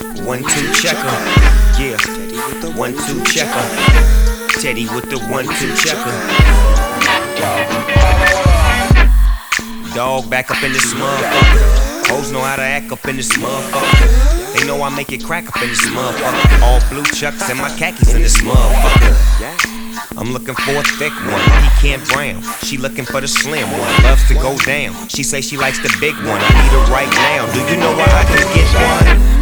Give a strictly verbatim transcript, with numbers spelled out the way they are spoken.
One, two, checker. Yeah. One, two, checker. Teddy with the one, two, checker. Dog back up in this motherfucker. Hoes know how to act up in this motherfucker. They know I make it crack up in this motherfucker. All blue chucks and my khakis in this motherfucker. I'm looking for a thick one, pecan brown. She looking for the slim one, loves to go down. She say she likes the big one, I need her right now. Do you know where I can get one?